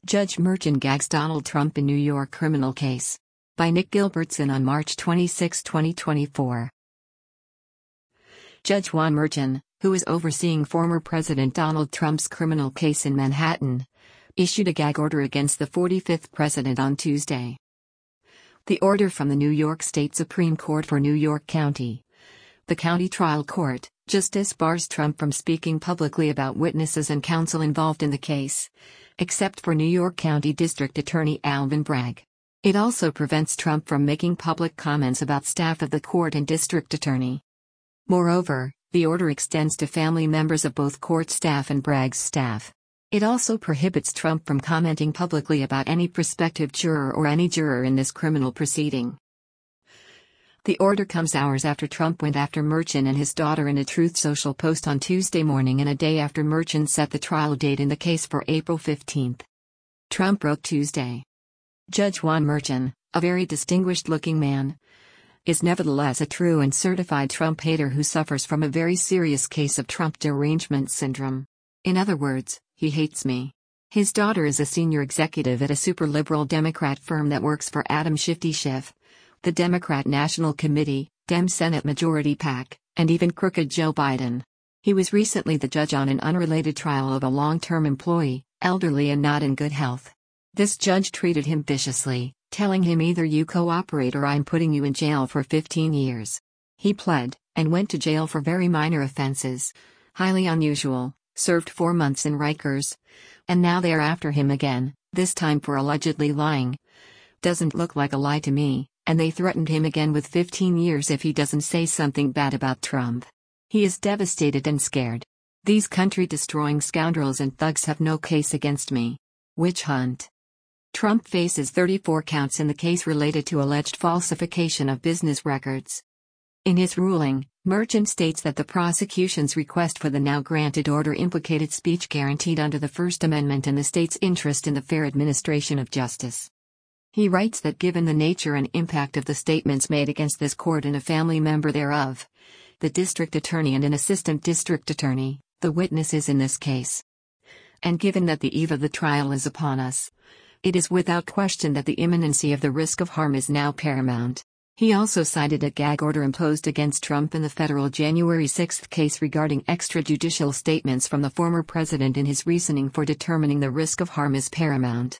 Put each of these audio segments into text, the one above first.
Judge Merchan gags Donald Trump in New York criminal case. By Nick Gilbertson on March 26, 2024. Judge Juan Merchan, who is overseeing former President Donald Trump's criminal case in Manhattan, issued a gag order against the 45th president on Tuesday. The order from the New York State Supreme Court for New York County. The county trial court, Justice bars Trump from speaking publicly about witnesses and counsel involved in the case, except for New York County District Attorney Alvin Bragg. It also prevents Trump from making public comments about staff of the court and district attorney. Moreover, the order extends to family members of both court staff and Bragg's staff. It also prohibits Trump from commenting publicly about any prospective juror or any juror in this criminal proceeding. The order comes hours after Trump went after Merchan and his daughter in a Truth Social post on Tuesday morning and a day after Merchan set the trial date in the case for April 15. Trump wrote Tuesday. Judge Juan Merchan, a very distinguished-looking man, is nevertheless a true and certified Trump hater who suffers from a very serious case of Trump derangement syndrome. In other words, he hates me. His daughter is a senior executive at a super-liberal Democrat firm that works for Adam Schiff, the Democrat National Committee, Dem Senate Majority PAC, and even crooked Joe Biden. He was recently the judge on an unrelated trial of a long-term employee, elderly and not in good health. This judge treated him viciously, telling him either you cooperate or I'm putting you in jail for 15 years. He pled, and went to jail for very minor offenses, highly unusual, served 4 months in Rikers, and now they are after him again, this time for allegedly lying. Doesn't look like a lie to me. And they threatened him again with 15 years if he doesn't say something bad about Trump. He is devastated and scared. These country-destroying scoundrels and thugs have no case against me. Witch hunt. Trump faces 34 counts in the case related to alleged falsification of business records. In his ruling, Merchan states that the prosecution's request for the now-granted order implicated speech guaranteed under the First Amendment and the state's interest in the fair administration of justice. He writes that given the nature and impact of the statements made against this court and a family member thereof, the district attorney and an assistant district attorney, the witnesses in this case, and given that the eve of the trial is upon us, it is without question that the imminency of the risk of harm is now paramount. He also cited a gag order imposed against Trump in the federal January 6 case regarding extrajudicial statements from the former president in his reasoning for determining the risk of harm is paramount.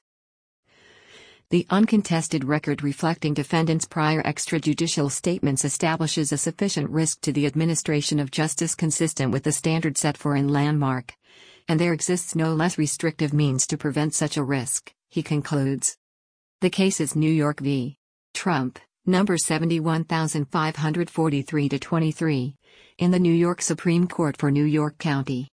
The uncontested record reflecting defendants' prior extrajudicial statements establishes a sufficient risk to the administration of justice consistent with the standard set for in Landmark, and there exists no less restrictive means to prevent such a risk, he concludes. The case is New York v. Trump, number 71543-23, in the New York Supreme Court for New York County.